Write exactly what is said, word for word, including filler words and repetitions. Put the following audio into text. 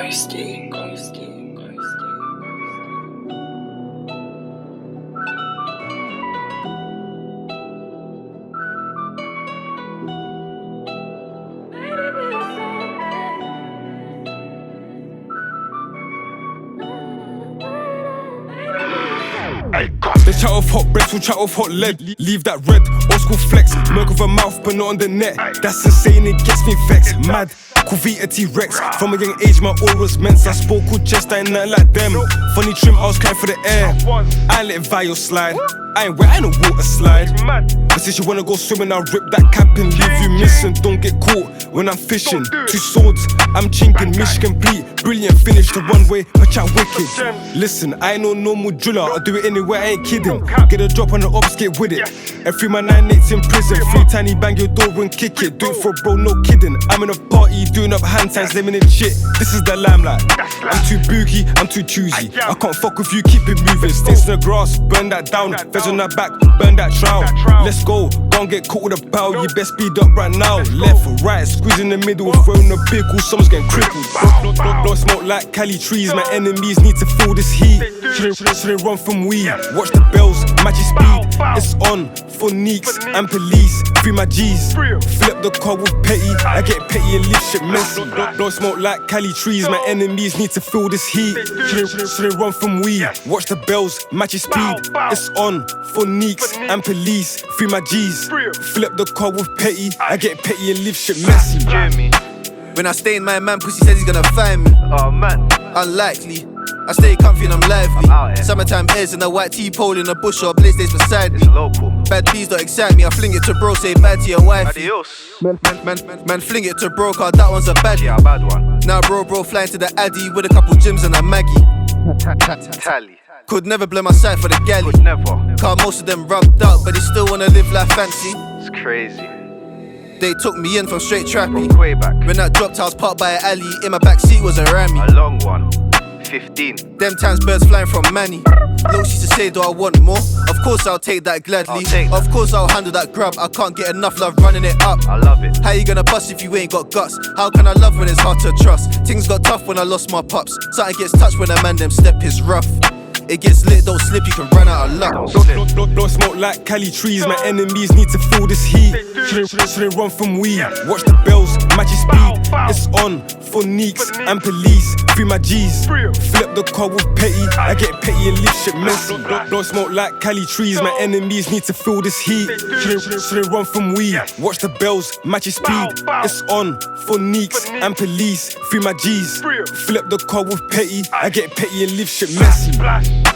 Ghosty, ghosty, ghosty. They chat off hot breath, we'll chat off hot lead. Leave that red, old school flex. Milk of a mouth, but not on the net. That's insane, it gets me vexed. Mad, cool Vita T-Rex. From a young age, my aura's men's. I spoke cool chest, I ain't nothing like them. Funny trim, I was crying for the air. I ain't let Vio slide. I ain't wet, I ain't a water slide. But since you wanna go swimming, I'll rip that cap and leave you missing. Don't get caught when I'm fishing. Two swords, I'm chinking, mission complete. Brilliant finish, the runway, but chat wicked. Listen, I ain't no normal driller. I'll do it anywhere, I ain't kidding. Get a drop on the ops, get with it. And free my nine eights in prison. Free tiny bang your door and kick it. Do it for a bro, no kidding. I'm in a party, doing up hand signs, living in shit. This is the limelight. I'm too boogie, I'm too choosy. I can't fuck with you, keep it moving. Sticks in the grass, burn that down. Feds on that back, burn that trout. Let's go, go and get caught with a bow. You best speed up right now. Left or right, squeeze in the middle, throwing a pickle, someone's getting crippled. Blow, blow, blow smoke like Cali trees. My enemies need to feel this heat. Shouldn't, shouldn't run from weed. Watch the bells, magic speed. It's on for neeks and police. Free my G's. Flip the car with petty. I get petty and leave shit messy. Blow smoke like Cali trees. My enemies need to feel this heat. Shouldn't, shouldn't run from weed. Watch the bells, magic speed. It's on for neeks and police. Free my G's. Flip the car with petty. I get petty and leave shit messy. When I stay in my man, pussy says he's gonna find me. Oh man, Unlikely. I stay comfy and I'm lively. I'm out here. Summertime airs in a white tea pole in a bush or a blaze stays beside me. it's local. Bad please don't excite me. I fling it to bro, say bad to your wife. Adios. Man, man, man, man, fling it to bro, cause that one's a baddie. Yeah, a bad one. Now bro, bro, flying to the Addy with a couple gyms and a Maggie. Tally. Could never blow my sight for the galley. Would never. Cause most of them rubbed up, but they still wanna live life fancy. It's crazy. They took me in from straight trappy. From way back. When that dropped, I was parked by an alley. In my back seat was a Rammy. A long one. Fifteen. Them times birds flying from Manny. Look, she used to say, do I want more? Of course I'll take that gladly. I'll take that. Of course I'll handle that grub. I can't get enough love running it up. I love it. How you gonna bust if you ain't got guts? How can I love when it's hard to trust? Things got tough when I lost my pups. Something gets touched when a man them step is rough. It gets lit, don't slip, you can run out of luck. Don't Blow, slip. blow, blow, blow smoke like Cali trees. My enemies need to feel this heat. Shouldn't, shouldn't, shouldn't run from weed. Watch the bells, magic speed. It's on for neeks and police. Free my G's. Flip the car with petty. I get petty and leave shit messy. Blow, blow smoke like Cali trees. My enemies need to feel this heat. Shouldn't, shouldn't, shouldn't run from weed. Watch the bells, magic speed. It's on for neeks and police. Free my G's. Flip the car with petty. I get petty and leave shit messy.